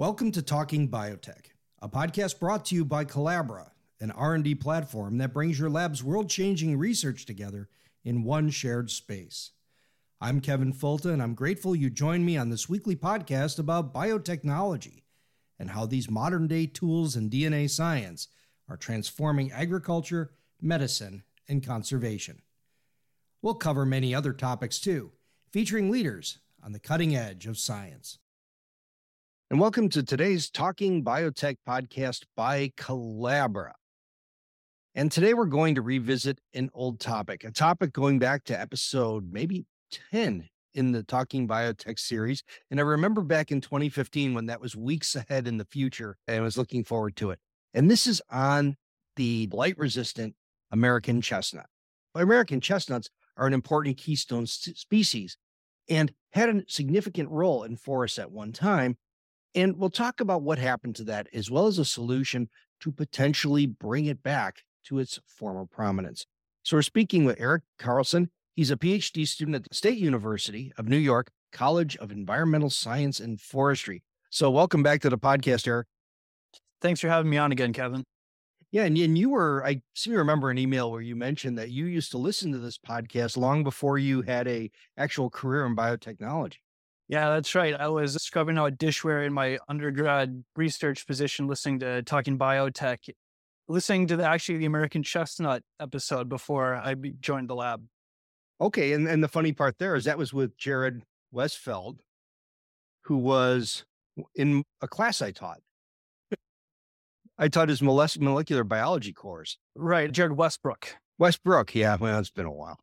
Welcome to Talking Biotech, a podcast brought to you by Collabra, an R&D platform that brings your lab's world-changing research together in one shared space. I'm Kevin Fulta, and I'm grateful you joined me on this weekly podcast about biotechnology and how these modern-day tools in DNA science are transforming agriculture, medicine, and conservation. We'll cover many other topics too, featuring leaders on the cutting edge of science. And welcome to today's Talking Biotech podcast by Collabra. And today we're going to revisit an old topic, a topic going back to episode maybe 10 in the Talking Biotech series. And I remember back in 2015 when that was weeks ahead in the future, and I was looking forward to it. And this is on the blight-resistant American chestnut. American chestnuts are an important keystone species and had a significant role in forests at one time. And we'll talk about what happened to that, as well as a solution to potentially bring it back to its former prominence. So we're speaking with Eric Carlson. He's a PhD student at the State University of New York College of Environmental Science and Forestry. So welcome back to the podcast, Eric. Thanks for having me on again, Kevin. Yeah, and you were, I seem to remember an email where you mentioned that you used to listen to this podcast long before you had a actual career in biotechnology. Yeah, that's right. I was scrubbing out dishware in my undergrad research position, listening to Talking Biotech, listening to the American chestnut episode before I joined the lab. Okay, and the funny part there is that was with Jared Westfeld, who was in a class I taught. I taught his molecular biology course. Right, Jared Westbrook. Westbrook, yeah, well, it's been a while.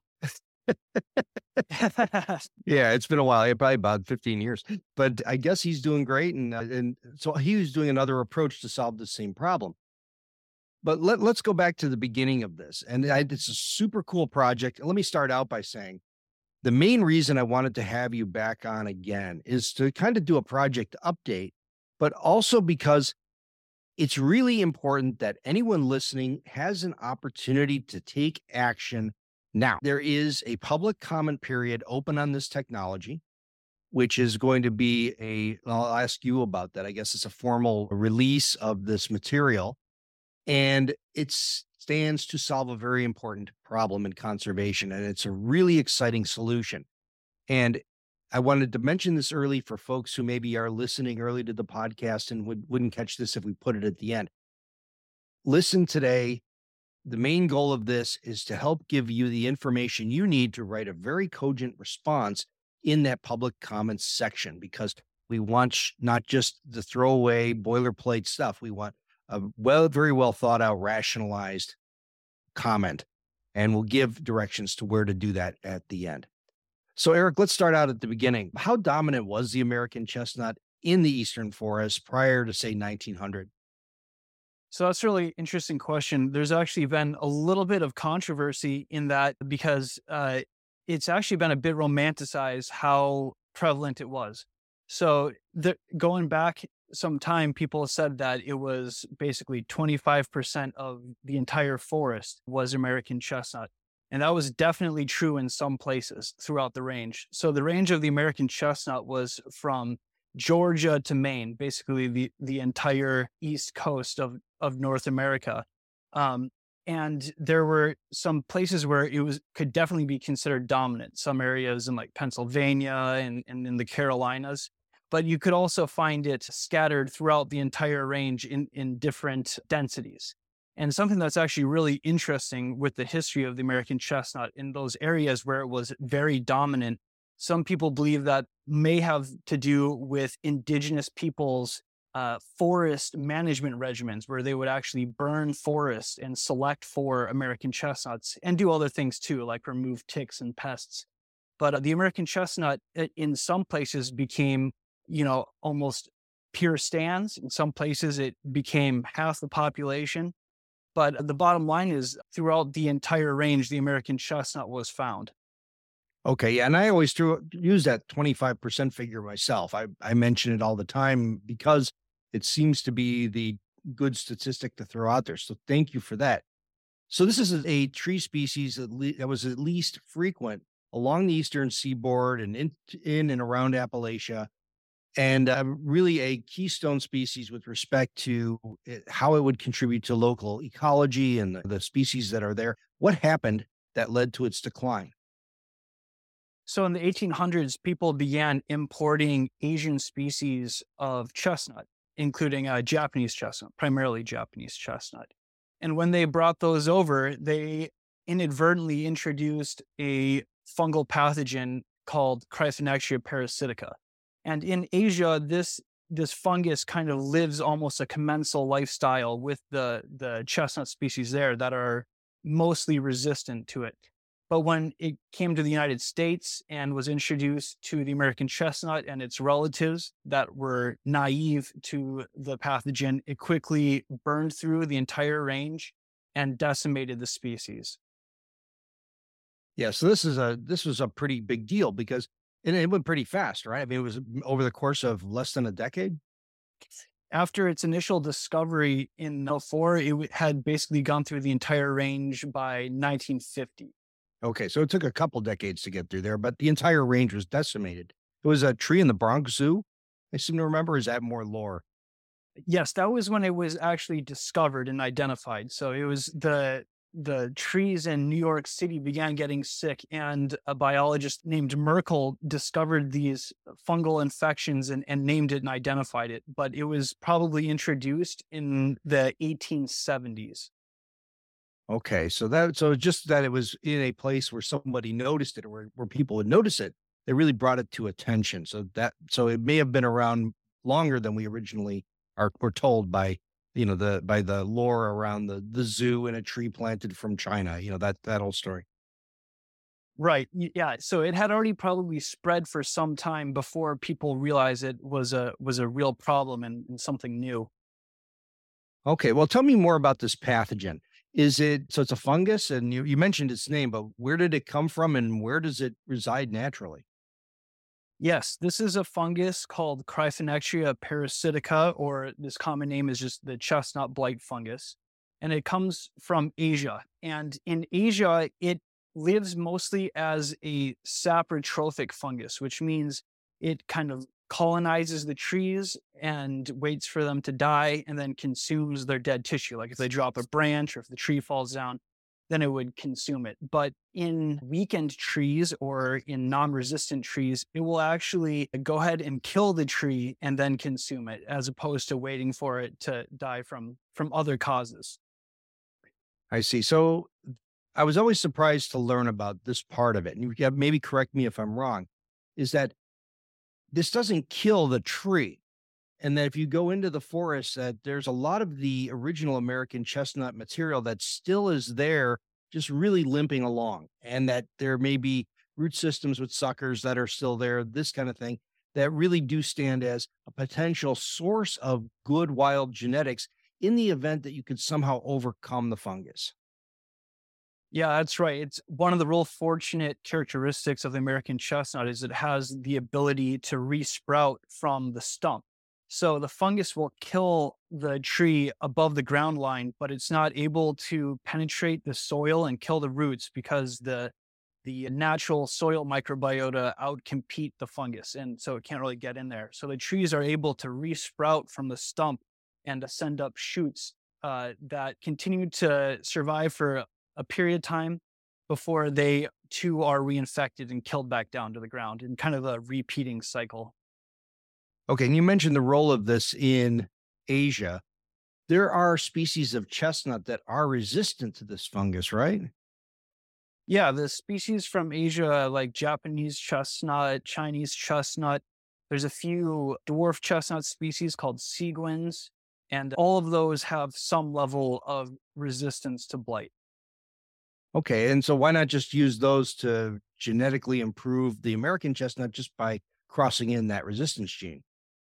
Yeah, it's been a while, probably about 15 years, but I guess he's doing great. And so he was doing another approach to solve the same problem. But let's go back to the beginning of this. And it's a super cool project. Let me start out by saying the main reason I wanted to have you back on again is to kind of do a project update, but also because it's really important that anyone listening has an opportunity to take action now. There is a public comment period open on this technology, which is going to be I'll ask you about that. I guess it's a formal release of this material, and it stands to solve a very important problem in conservation, and it's a really exciting solution. And I wanted to mention this early for folks who maybe are listening early to the podcast and wouldn't catch this if we put it at the end. Listen today. The main goal of this is to help give you the information you need to write a very cogent response in that public comments section, because we want not just the throwaway boilerplate stuff. We want a very well thought out, rationalized comment, and we'll give directions to where to do that at the end. So Eric, let's start out at the beginning. How dominant was the American chestnut in the eastern forest prior to, say, 1900? So that's a really interesting question. There's actually been a little bit of controversy in that because it's actually been a bit romanticized how prevalent it was. So going back some time, people said that it was basically 25% of the entire forest was American chestnut. And that was definitely true in some places throughout the range. So the range of the American chestnut was from Georgia to Maine, basically the entire east coast of North America. And there were some places where could definitely be considered dominant, some areas in like Pennsylvania and in the Carolinas, but you could also find it scattered throughout the entire range in different densities. And something that's actually really interesting with the history of the American chestnut in those areas where it was very dominant, some people believe that may have to do with indigenous peoples' forest management regimens, where they would actually burn forests and select for American chestnuts and do other things too, like remove ticks and pests. But the American chestnut in some places became, almost pure stands. In some places it became half the population. But the bottom line is throughout the entire range, the American chestnut was found. Okay, yeah, and I always use that 25% figure myself. I mention it all the time because it seems to be the good statistic to throw out there. So thank you for that. So this is a tree species that was at least frequent along the eastern seaboard and in and around Appalachia and really a keystone species with respect to how it would contribute to local ecology and the species that are there. What happened that led to its decline? So in the 1800s, people began importing Asian species of chestnut, including Japanese chestnut, primarily Japanese chestnut. And when they brought those over, they inadvertently introduced a fungal pathogen called Cryphonectria parasitica. And in Asia, this fungus kind of lives almost a commensal lifestyle with the chestnut species there that are mostly resistant to it. But when it came to the United States and was introduced to the American chestnut and its relatives that were naive to the pathogen, it quickly burned through the entire range and decimated the species. Yeah, so this was a pretty big deal because it went pretty fast, right? I mean, it was over the course of less than a decade. After its initial discovery in '04, had basically gone through the entire range by 1950. Okay, so it took a couple decades to get through there, but the entire range was decimated. It was a tree in the Bronx Zoo. I seem to remember. Is that more lore? Yes, that was when it was actually discovered and identified. So it was the trees in New York City began getting sick, and a biologist named Merkel discovered these fungal infections and named it and identified it. But it was probably introduced in the 1870s. Okay, so just that it was in a place where somebody noticed it, or where people would notice it, they really brought it to attention. So it may have been around longer than we originally are were told by by the lore around the zoo and a tree planted from China. That whole story. Right. Yeah. So it had already probably spread for some time before people realized it was a real problem and something new. Okay, well, tell me more about this pathogen. Is it so? It's a fungus, and you mentioned its name, but where did it come from, and where does it reside naturally? Yes, this is a fungus called Cryphonectria parasitica, or this common name is just the chestnut blight fungus. And it comes from Asia. And in Asia, it lives mostly as a saprotrophic fungus, which means it kind of colonizes the trees and waits for them to die and then consumes their dead tissue. Like if they drop a branch or if the tree falls down, then it would consume it. But in weakened trees or in non-resistant trees, it will actually go ahead and kill the tree and then consume it, as opposed to waiting for it to die from other causes. I see. So I was always surprised to learn about this part of it, and you can maybe correct me if I'm wrong. Is that this doesn't kill the tree, and that if you go into the forest, that there's a lot of the original American chestnut material that still is there, just really limping along, and that there may be root systems with suckers that are still there, this kind of thing, that really do stand as a potential source of good wild genetics in the event that you could somehow overcome the fungus. Yeah, that's right. It's one of the real fortunate characteristics of the American chestnut is it has the ability to resprout from the stump. So the fungus will kill the tree above the ground line, but it's not able to penetrate the soil and kill the roots because the natural soil microbiota outcompete the fungus, and so it can't really get in there. So the trees are able to resprout from the stump and to send up shoots that continue to survive for a period of time before they too are reinfected and killed back down to the ground in kind of a repeating cycle. Okay, and you mentioned the role of this in Asia. There are species of chestnut that are resistant to this fungus, right? Yeah, the species from Asia, like Japanese chestnut, Chinese chestnut, there's a few dwarf chestnut species called seguins, and all of those have some level of resistance to blight. Okay, and so why not just use those to genetically improve the American chestnut just by crossing in that resistance gene?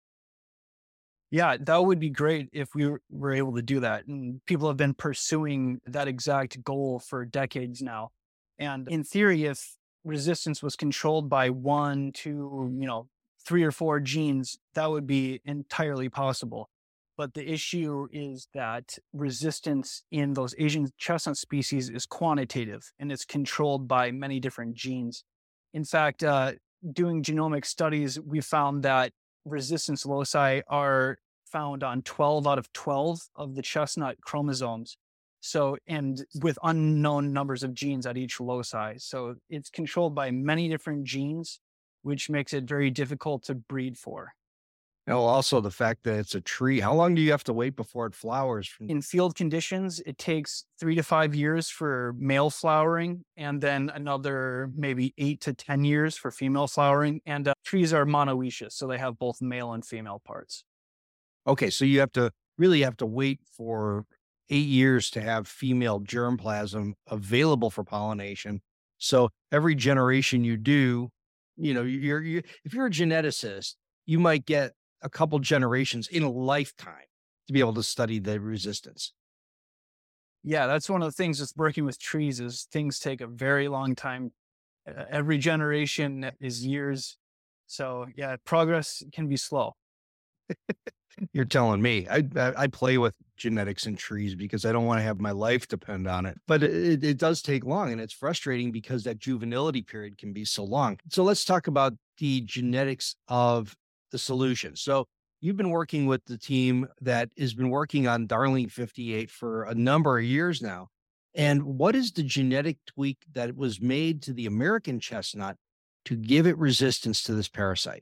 Yeah, that would be great if were able to do that. And people have been pursuing that exact goal for decades now. And in theory, if resistance was controlled by one, two, three or four genes, that would be entirely possible. But the issue is that resistance in those Asian chestnut species is quantitative and it's controlled by many different genes. In fact, doing genomic studies, we found that resistance loci are found on 12 out of 12 of the chestnut chromosomes. So, and with unknown numbers of genes at each loci. So it's controlled by many different genes, which makes it very difficult to breed for. Now, also the fact that it's a tree. How long do you have to wait before it flowers? From In field conditions, it takes 3 to 5 years for male flowering, and then another maybe 8 to 10 years for female flowering. And trees are monoecious, so they have both male and female parts. Okay, so you really have to wait for 8 years to have female germplasm available for pollination. So every generation you do, if you're a geneticist, you might get a couple generations in a lifetime to be able to study the resistance. Yeah, that's one of the things with working with trees is things take a very long time. Every generation is years. So yeah, progress can be slow. You're telling me. I play with genetics in trees because I don't want to have my life depend on it. But it does take long, and it's frustrating because that juvenility period can be so long. So let's talk about the genetics of the solution. So you've been working with the team that has been working on Darling 58 for a number of years now. And what is the genetic tweak that was made to the American chestnut to give it resistance to this parasite?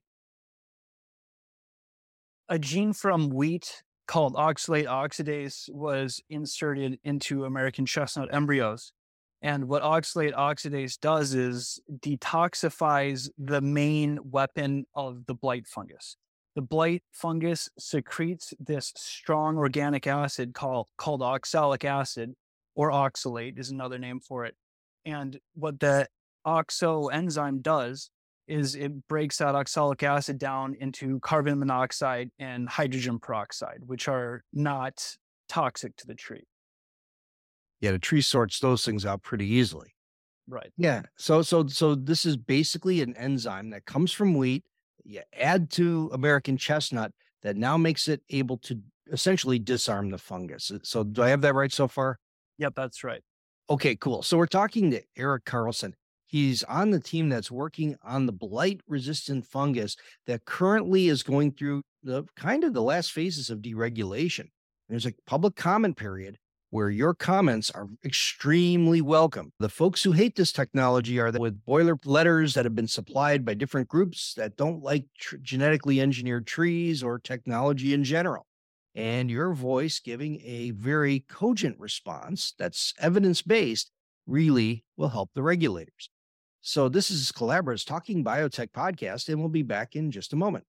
A gene from wheat called oxalate oxidase was inserted into American chestnut embryos. And what oxalate oxidase does is detoxifies the main weapon of the blight fungus. The blight fungus secretes this strong organic acid called oxalic acid, or oxalate is another name for it. And what the OXO enzyme does is it breaks that oxalic acid down into carbon monoxide and hydrogen peroxide, which are not toxic to the tree. Yeah, the tree sorts those things out pretty easily. Right. Yeah. So this is basically an enzyme that comes from wheat. You add to American chestnut that now makes it able to essentially disarm the fungus. So do I have that right so far? Yep, that's right. Okay, cool. So we're talking to Eric Carlson. He's on the team that's working on the blight resistant fungus that currently is going through the last phases of deregulation. There's a public comment period where your comments are extremely welcome. The folks who hate this technology are with boiler letters that have been supplied by different groups that don't like genetically engineered trees or technology in general. And your voice giving a very cogent response that's evidence based really will help the regulators. So, this is Collabora's Talking Biotech podcast, and we'll be back in just a moment.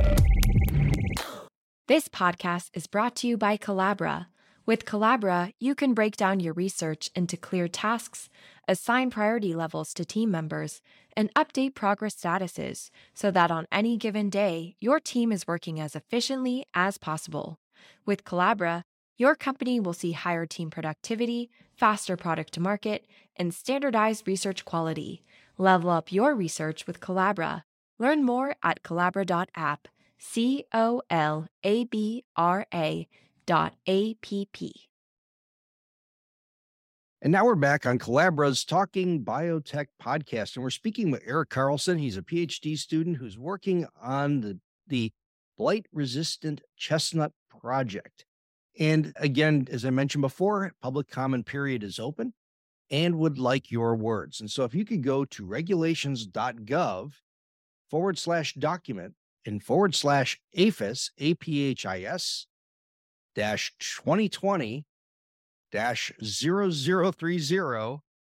This podcast is brought to you by Collabra. With Collabra, you can break down your research into clear tasks, assign priority levels to team members, and update progress statuses so that on any given day, your team is working as efficiently as possible. With Collabra, your company will see higher team productivity, faster product to market, and standardized research quality. Level up your research with Collabra. Learn more at collabra.app. COLABRA.app. And now we're back on Collabora's Talking Biotech podcast, and we're speaking with Eric Carlson. He's a PhD student who's working on the blight-resistant chestnut project. And again, as I mentioned before, public comment period is open and would like your words. And so if you could go to regulations.gov/document and /APHIS, APHIS -2020 -0030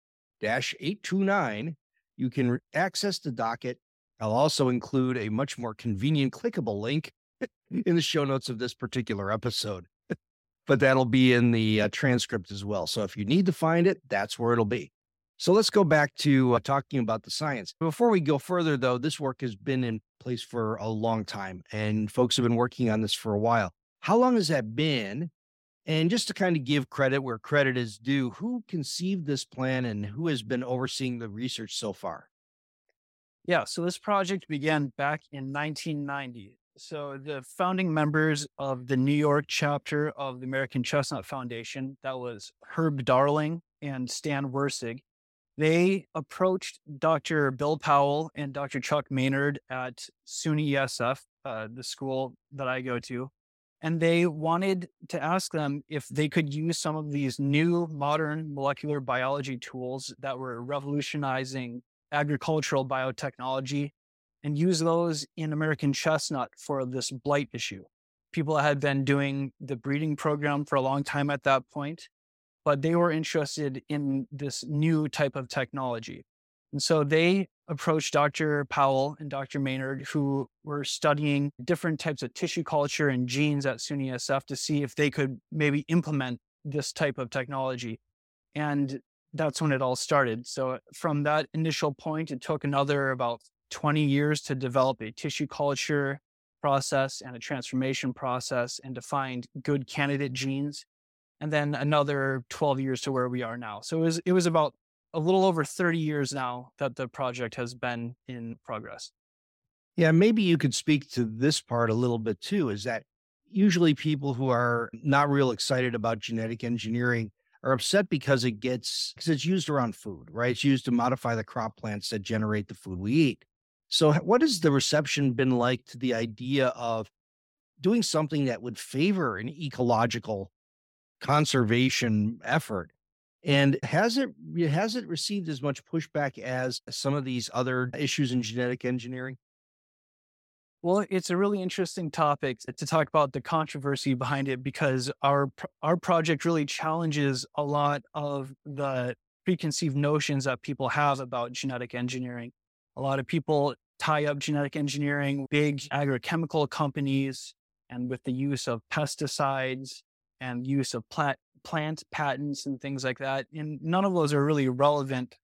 -829, you can access the docket. I'll also include a much more convenient clickable link in the show notes of this particular episode, but that'll be in the transcript as well. So if you need to find it, that's where it'll be. So let's go back to talking about the science. Before we go further, though, this work has been in place for a long time, and folks have been working on this for a while. How long has that been? And just to kind of give credit where credit is due, who conceived this plan and who has been overseeing the research so far? Yeah, so this project began back in 1990. So the founding members of the New York chapter of the American Chestnut Foundation, that was Herb Darling and Stan Wersig, they approached Dr. Bill Powell and Dr. Chuck Maynard at SUNY ESF the school that I go to, and they wanted to ask them if they could use some of these new modern molecular biology tools that were revolutionizing agricultural biotechnology and use those in American chestnut for this blight issue. People had been doing the breeding program for a long time at that point, but they were interested in this new type of technology. And so they approached Dr. Powell and Dr. Maynard, who were studying different types of tissue culture and genes at SUNY SF to see if they could maybe implement this type of technology. And that's when it all started. So from that initial point, it took another about 20 years to develop a tissue culture process and a transformation process and to find good candidate genes. And then another 12 years to where we are now. So it was about a little over 30 years now that the project has been in progress. Yeah, maybe you could speak to this part a little bit too, is that usually people who are not real excited about genetic engineering are upset because because it's used around food, right? It's used to modify the crop plants that generate the food we eat. So what has the reception been like to the idea of doing something that would favor an ecological conservation effort? And has it received as much pushback as some of these other issues in genetic engineering? Well, it's a really interesting topic to talk about the controversy behind it because our project really challenges a lot of the preconceived notions that people have about genetic engineering. A lot of people tie up genetic engineering, big agrochemical companies, and with the use of pesticides and use of plant patents and things like that. And none of those are really relevant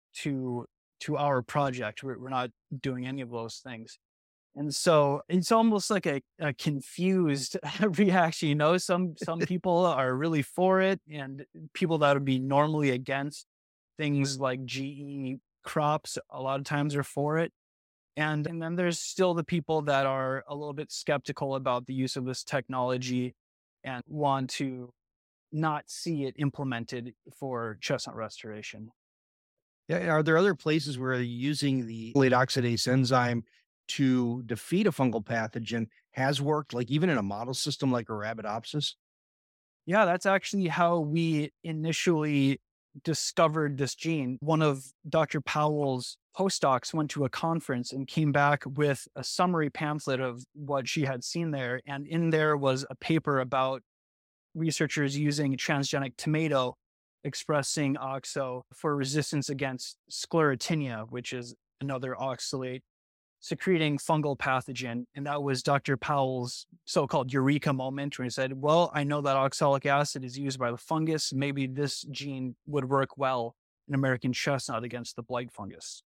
to our project. We're not doing any of those things. And so it's almost like a confused reaction. Some people are really for it, and people that would be normally against things like GE crops a lot of times are for it. And then there's still the people that are a little bit skeptical about the use of this technology and want to not see it implemented for chestnut restoration. Yeah, are there other places where using the folate oxidase enzyme to defeat a fungal pathogen has worked, like even in a model system like Arabidopsis? Yeah, that's actually how we initially discovered this gene. One of Dr. Powell's postdocs went to a conference and came back with a summary pamphlet of what she had seen there. And in there was a paper about researchers using transgenic tomato expressing OXO for resistance against sclerotinia, which is another oxalate secreting fungal pathogen. And that was Dr. Powell's so-called eureka moment where he said, well, I know that oxalic acid is used by the fungus. Maybe this gene would work well in American chestnut against the blight fungus.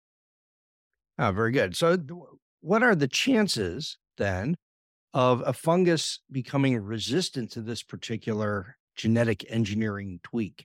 Oh, very good. So what are the chances then of a fungus becoming resistant to this particular genetic engineering tweak?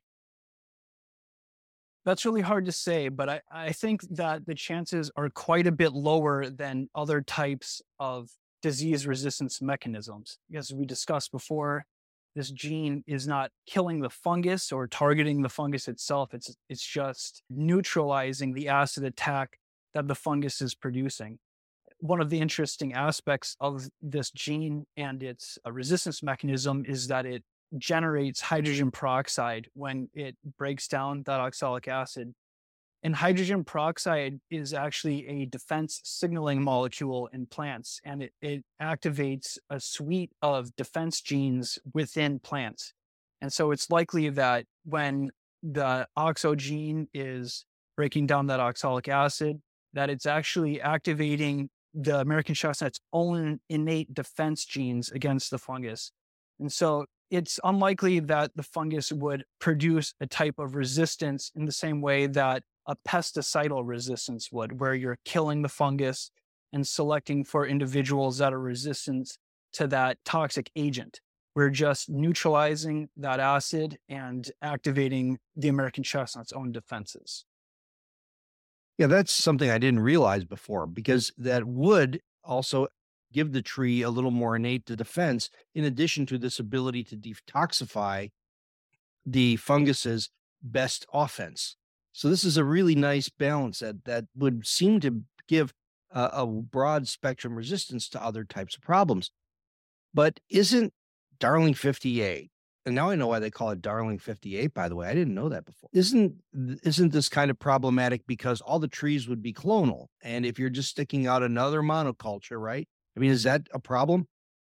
That's really hard to say, but I think that the chances are quite a bit lower than other types of disease resistance mechanisms. As we discussed before, this gene is not killing the fungus or targeting the fungus itself. It's just neutralizing the acid attack that the fungus is producing. One of the interesting aspects of this gene and its resistance mechanism is that it generates hydrogen peroxide when it breaks down that oxalic acid. And hydrogen peroxide is actually a defense signaling molecule in plants, and it activates a suite of defense genes within plants. And so it's likely that when the OXO gene is breaking down that oxalic acid, that it's actually activating the American chestnut's own innate defense genes against the fungus. And so it's unlikely that the fungus would produce a type of resistance in the same way that a pesticidal resistance would, where you're killing the fungus and selecting for individuals that are resistant to that toxic agent. We're just neutralizing that acid and activating the American chestnut's own defenses. Yeah, that's something I didn't realize before, because that would also give the tree a little more innate defense, in addition to this ability to detoxify the fungus's best offense. So this is a really nice balance that would seem to give a broad spectrum resistance to other types of problems. But isn't Darling 58, and now I know why they call it Darling 58, by the way. I didn't know that before. Isn't this kind of problematic because all the trees would be clonal? And if you're just sticking out another monoculture, right? I mean, is that a problem?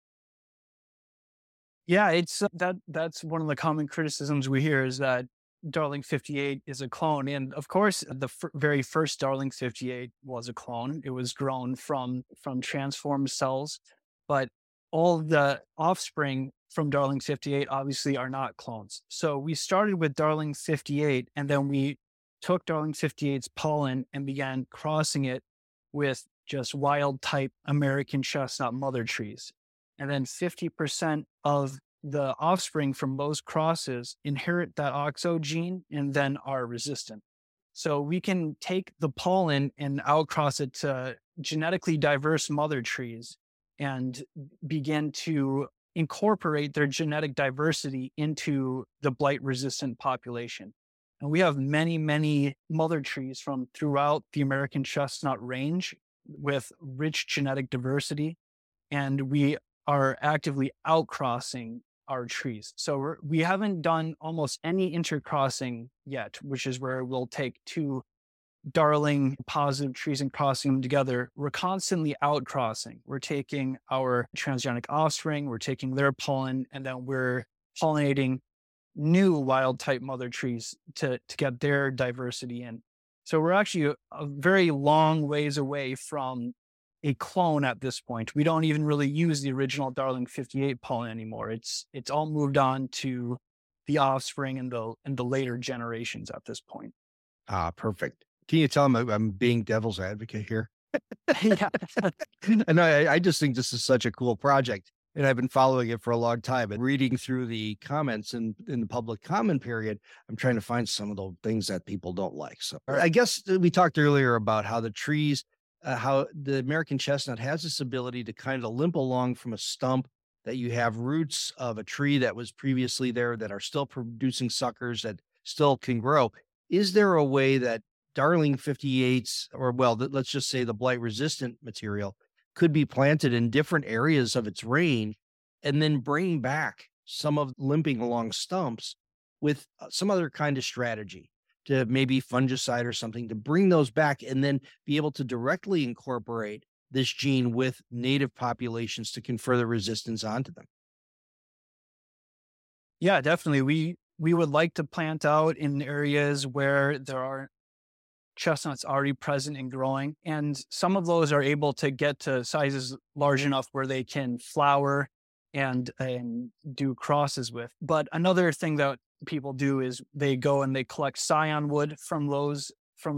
Yeah, it's that's one of the common criticisms we hear is that Darling 58 is a clone. And of course, the very first Darling 58 was a clone. It was grown from transformed cells, but all the offspring from Darling 58 obviously are not clones. So we started with Darling 58, and then we took Darling 58's pollen and began crossing it with just wild type American chestnut mother trees. And then 50% of the offspring from those crosses inherit that OXO gene and then are resistant. So we can take the pollen and outcross it to genetically diverse mother trees and begin to incorporate their genetic diversity into the blight resistant population. And we have many, many mother trees from throughout the American chestnut range with rich genetic diversity. And we are actively outcrossing our trees. So we haven't done almost any intercrossing yet, which is where we'll take two Darling positive trees and crossing them together. We're constantly outcrossing. We're taking our transgenic offspring, we're taking their pollen, and then we're pollinating new wild type mother trees to get their diversity in. So we're actually a very long ways away from a clone at this point. We don't even really use the original Darling 58 pollen anymore. It's all moved on to the offspring and the later generations at this point. Ah, perfect. Can you tell I'm being devil's advocate here? Yeah. And I just think this is such a cool project. And I've been following it for a long time and reading through the comments in the public comment period. I'm trying to find some of the things that people don't like. So I guess we talked earlier about how the trees, how the American chestnut has this ability to kind of limp along from a stump, that you have roots of a tree that was previously there that are still producing suckers that still can grow. Is there a way that Darling 58s, or well, let's just say the blight resistant material, could be planted in different areas of its range and then bring back some of limping along stumps with some other kind of strategy, to maybe fungicide or something, to bring those back and then be able to directly incorporate this gene with native populations to confer the resistance onto them? Yeah, definitely. We would like to plant out in areas where there are chestnuts already present and growing. And some of those are able to get to sizes large enough where they can flower and do crosses with. But another thing that people do is they go and they collect scion wood from those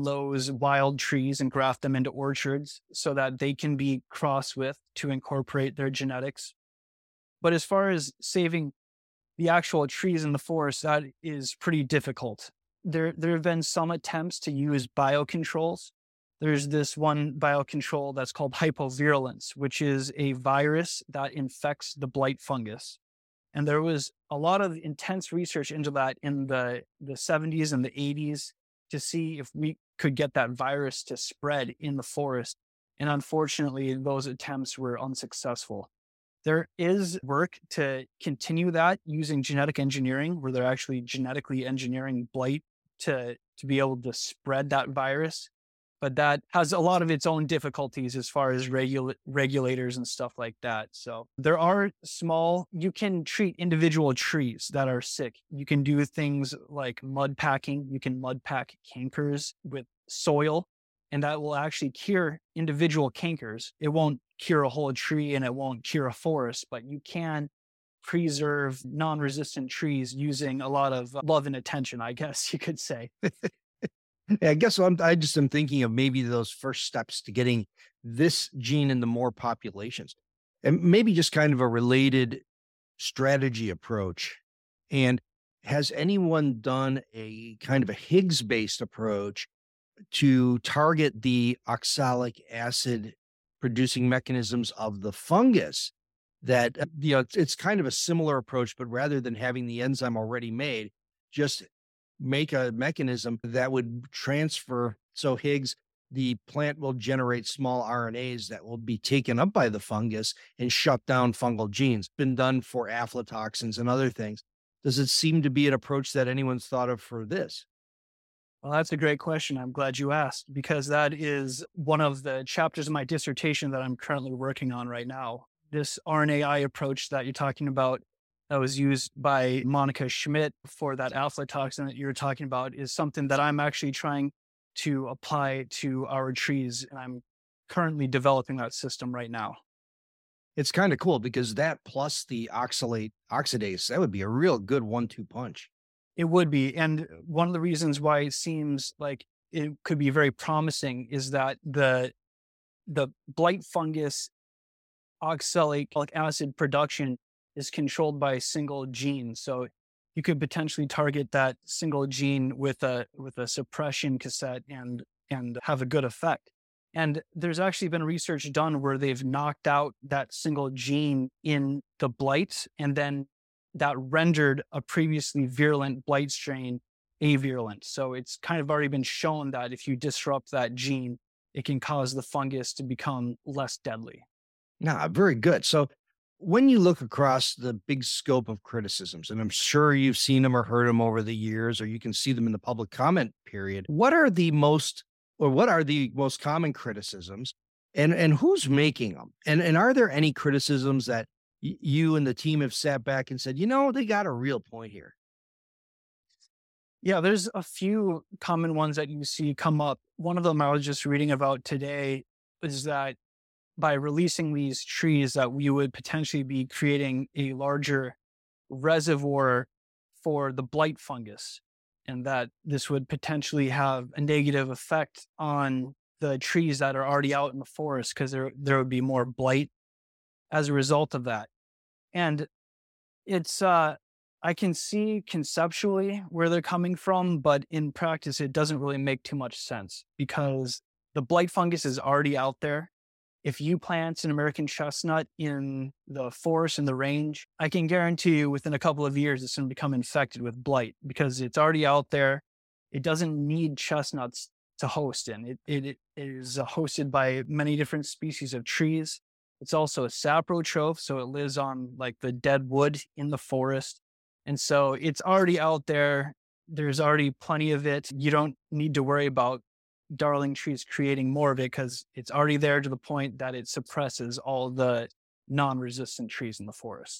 wild trees and graft them into orchards so that they can be crossed with to incorporate their genetics. But as far as saving the actual trees in the forest, that is pretty difficult. There have been some attempts to use biocontrols. There's this one biocontrol that's called hypovirulence, which is a virus that infects the blight fungus. And there was a lot of intense research into that in the 70s and the 80s to see if we could get that virus to spread in the forest. And unfortunately, those attempts were unsuccessful. There is work to continue that using genetic engineering, where they're actually genetically engineering blight to be able to spread that virus. But that has a lot of its own difficulties as far as regulators and stuff like that. So there are you can treat individual trees that are sick. You can do things like mud packing. You can mud pack cankers with soil, and that will actually cure individual cankers. It won't cure a whole tree and it won't cure a forest, but you can preserve non-resistant trees using a lot of love and attention, I guess you could say. Yeah, I guess I just am thinking of maybe those first steps to getting this gene into more populations, and maybe just kind of a related strategy approach. And has anyone done a kind of a Higgs-based approach to target the oxalic acid producing mechanisms of the fungus? That, it's kind of a similar approach, but rather than having the enzyme already made, just make a mechanism that would transfer. So Higgs the plant will generate small RNAs that will be taken up by the fungus and shut down fungal genes. Been done for aflatoxins and other things. Does it seem to be an approach that anyone's thought of for this? Well, that's a great question. I'm glad you asked because that is one of the chapters of my dissertation that I'm currently working on right now. This RNAi approach that you're talking about that was used by Monica Schmidt for that aflatoxin that you're talking about is something that I'm actually trying to apply to our trees. And I'm currently developing that system right now. It's kind of cool because that plus the oxalate oxidase, that would be a real good 1-2 punch. It would be. And one of the reasons why it seems like it could be very promising is that the blight fungus oxalic acid production is controlled by a single gene. So you could potentially target that single gene with a suppression cassette and have a good effect. And there's actually been research done where they've knocked out that single gene in the blight, and then that rendered a previously virulent blight strain avirulent. So it's kind of already been shown that if you disrupt that gene, it can cause the fungus to become less deadly. Nah, very good. So when you look across the big scope of criticisms, and I'm sure you've seen them or heard them over the years, or you can see them in the public comment period, what are the most common criticisms and who's making them? And are there any criticisms that you and the team have sat back and said, they got a real point here? Yeah, there's a few common ones that you see come up. One of them I was just reading about today is that by releasing these trees that we would potentially be creating a larger reservoir for the blight fungus, and that this would potentially have a negative effect on the trees that are already out in the forest because there would be more blight as a result of that. And it's I can see conceptually where they're coming from, but in practice it doesn't really make too much sense because the blight fungus is already out there. If you plant an American chestnut in the forest in the range, I can guarantee you within a couple of years it's going to become infected with blight because it's already out there. It doesn't need chestnuts to host in. It is hosted by many different species of trees. It's also a saprotroph, so it lives on like the dead wood in the forest. And so it's already out there. There's already plenty of it. You don't need to worry about darling trees creating more of it because it's already there to the point that it suppresses all the non-resistant trees in the forest.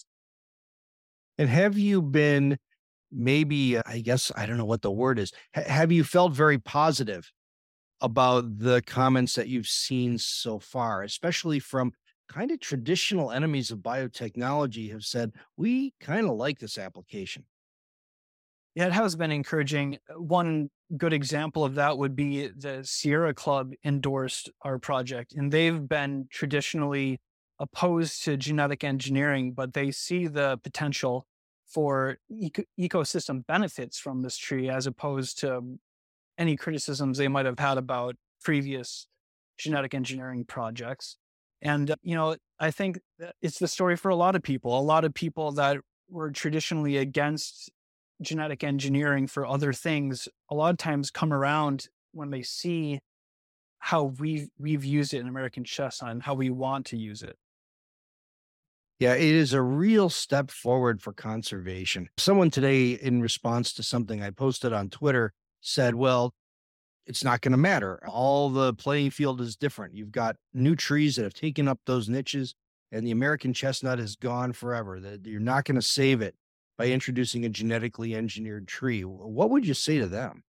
And have you been maybe, I guess, I don't know what the word is, have you felt very positive about the comments that you've seen so far, especially from kind of traditional enemies of biotechnology have said, we kind of like this application? Yeah, it has been encouraging. One good example of that would be the Sierra Club endorsed our project, and they've been traditionally opposed to genetic engineering, but they see the potential for ecosystem benefits from this tree as opposed to any criticisms they might have had about previous genetic engineering projects. And, I think that it's the story for a lot of people. A lot of people that were traditionally against genetic engineering for other things, a lot of times come around when they see how we've used it in American chestnut and how we want to use it. Yeah, it is a real step forward for conservation. Someone today, in response to something I posted on Twitter, said, well, it's not going to matter. All the playing field is different. You've got new trees that have taken up those niches, and the American chestnut is gone forever. That you're not going to save it by introducing a genetically engineered tree. What would you say to them?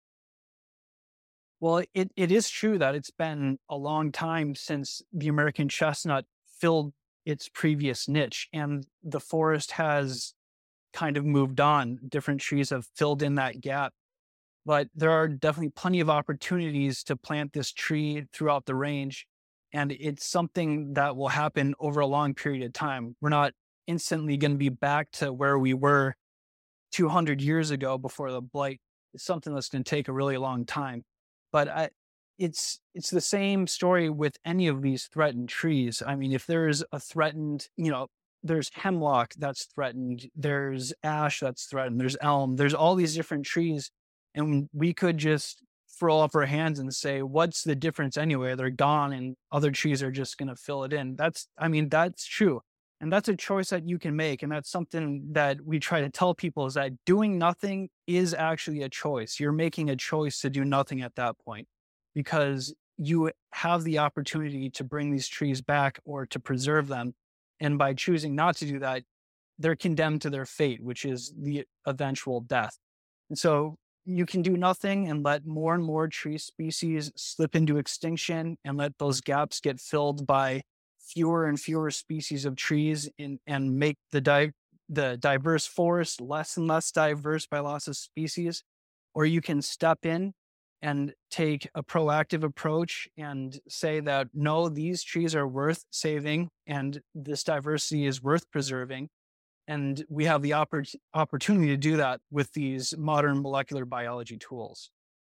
Well, it is true that it's been a long time since the American chestnut filled its previous niche, and the forest has kind of moved on. Different trees have filled in that gap. But there are definitely plenty of opportunities to plant this tree throughout the range. And it's something that will happen over a long period of time. We're not instantly going to be back to where we were 200 years ago before the blight. It's something that's going to take a really long time. But it's the same story with any of these threatened trees. I mean, if there's a threatened, there's hemlock that's threatened, there's ash that's threatened, there's elm, there's all these different trees. And we could just throw up our hands and say, what's the difference anyway? They're gone and other trees are just going to fill it in. That's true. And that's a choice that you can make. And that's something that we try to tell people, is that doing nothing is actually a choice. You're making a choice to do nothing at that point, because you have the opportunity to bring these trees back or to preserve them. And by choosing not to do that, they're condemned to their fate, which is the eventual death. And so you can do nothing and let more and more tree species slip into extinction, and let those gaps get filled by fewer and fewer species of trees, and make the diverse forest less and less diverse by loss of species. Or you can step in and take a proactive approach and say that, no, these trees are worth saving and this diversity is worth preserving. And we have the opportunity to do that with these modern molecular biology tools.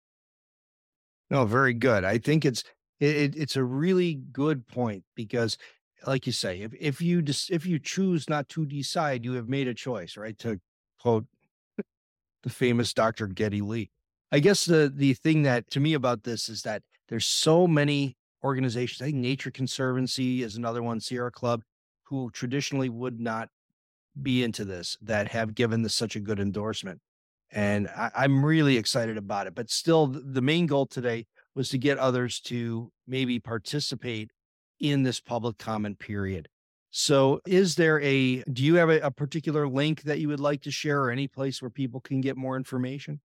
No, very good. I think it's a really good point, because, like you say, if you choose not to decide, you have made a choice, right? To quote the famous Dr. Geddy Lee. I guess the thing that to me about this is that there's so many organizations. I think Nature Conservancy is another one, Sierra Club, who traditionally would not be into this, that have given this such a good endorsement. And I'm really excited about it. But still, the main goal today was to get others to maybe participate in this public comment period. So do you have a particular link that you would like to share, or any place where people can get more information?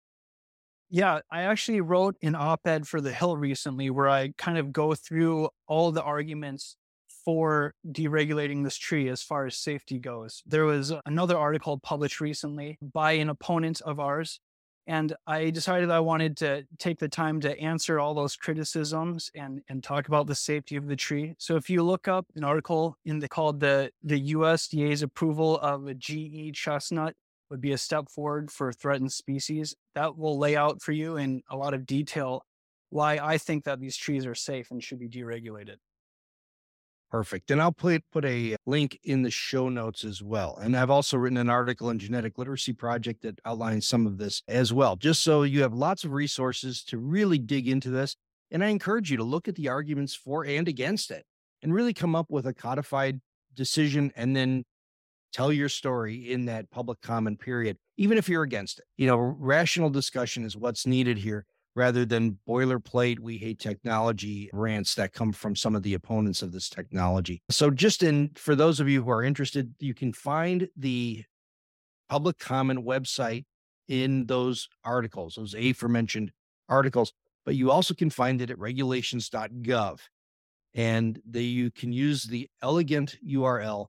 Yeah, I actually wrote an op-ed for The Hill recently where I kind of go through all the arguments for deregulating this tree as far as safety goes. There was another article published recently by an opponent of ours, and I decided I wanted to take the time to answer all those criticisms and talk about the safety of the tree. So if you look up an article called the USDA's approval of a GE chestnut would be a step forward for threatened species, that will lay out for you in a lot of detail why I think that these trees are safe and should be deregulated. Perfect. And I'll put a link in the show notes as well. And I've also written an article in Genetic Literacy Project that outlines some of this as well, just so you have lots of resources to really dig into this. And I encourage you to look at the arguments for and against it, and really come up with a codified decision, and then tell your story in that public comment period, even if you're against it. Rational discussion is what's needed here, rather than boilerplate, we hate technology rants that come from some of the opponents of this technology. So for those of you who are interested, you can find the public comment website in those articles, those aforementioned articles, but you also can find it at regulations.gov. And you can use the elegant URL,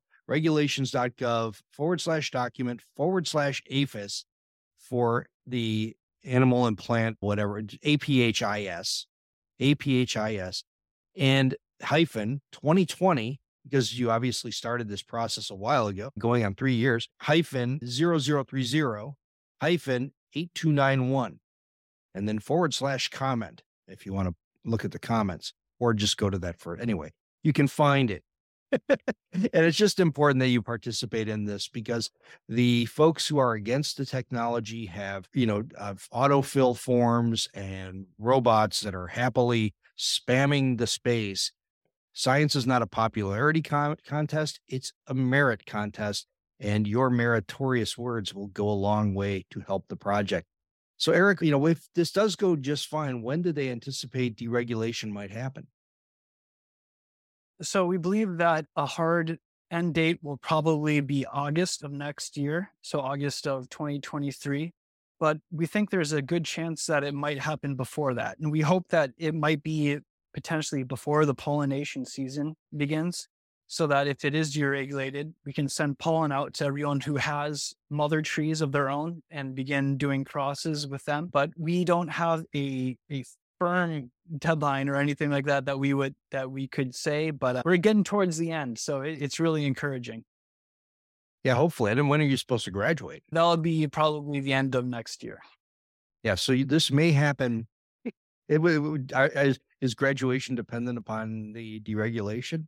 regulations.gov/document/APHIS for the animal and plant, whatever, APHIS, and hyphen 2020, because you obviously started this process a while ago, going on 3 years, hyphen 0030 hyphen 8291, and then /comment if you want to look at the comments, or just go to that for it. Anyway, you can find it. And it's just important that you participate in this, because the folks who are against the technology have autofill forms and robots that are happily spamming the space. Science is not a popularity contest. It's a merit contest, and your meritorious words will go a long way to help the project. So Eric, if this does go just fine, when do they anticipate deregulation might happen? So we believe that a hard end date will probably be August of next year, so August of 2023. But we think there's a good chance that it might happen before that. And we hope that it might be potentially before the pollination season begins, so that if it is deregulated, we can send pollen out to everyone who has mother trees of their own and begin doing crosses with them. But we don't have a firm deadline or anything like that we could say, but we're getting towards the end, so it's really encouraging. Yeah, hopefully. And when are you supposed to graduate? That'll be probably the end of next year. Yeah, so this may happen. Is graduation dependent upon the deregulation?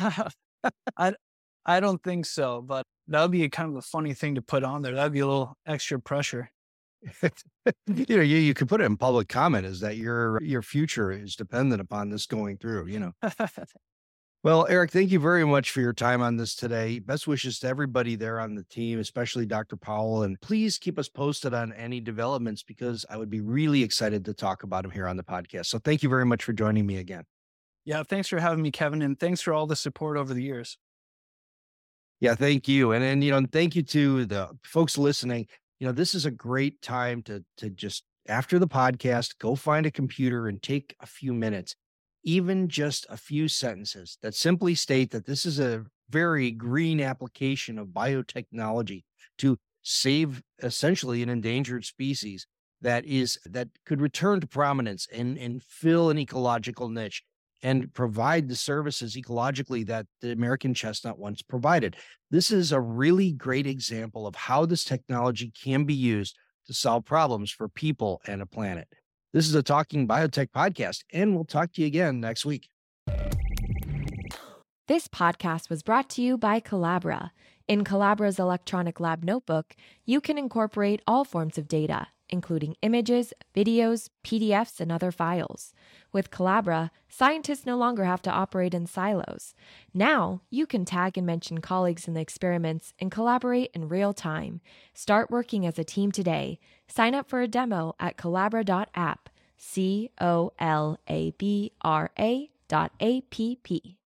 I don't think so, but that would be kind of a funny thing to put on there. That'd be a little extra pressure. You could put it in public comment is that your future is dependent upon this going through. Well, Eric, thank you very much for your time on this today. Best wishes to everybody there on the team, especially Dr. Powell. And please keep us posted on any developments because I would be really excited to talk about them here on the podcast. So thank you very much for joining me again. Yeah, thanks for having me, Kevin, and thanks for all the support over the years. Yeah, thank you. And thank you to the folks listening. This is a great time to just after the podcast, go find a computer and take a few minutes, even just a few sentences that simply state that this is a very green application of biotechnology to save essentially an endangered species that could return to prominence and fill an ecological niche and provide the services ecologically that the American chestnut once provided. This is a really great example of how this technology can be used to solve problems for people and a planet. This is a Talking Biotech podcast, and we'll talk to you again next week. This podcast was brought to you by Collabra. In Collabra's electronic lab notebook, you can incorporate all forms of data, including images, videos, PDFs, and other files. With Collabra, scientists no longer have to operate in silos. Now, you can tag and mention colleagues in the experiments and collaborate in real time. Start working as a team today. Sign up for a demo at collabra.app, COLABRA.app.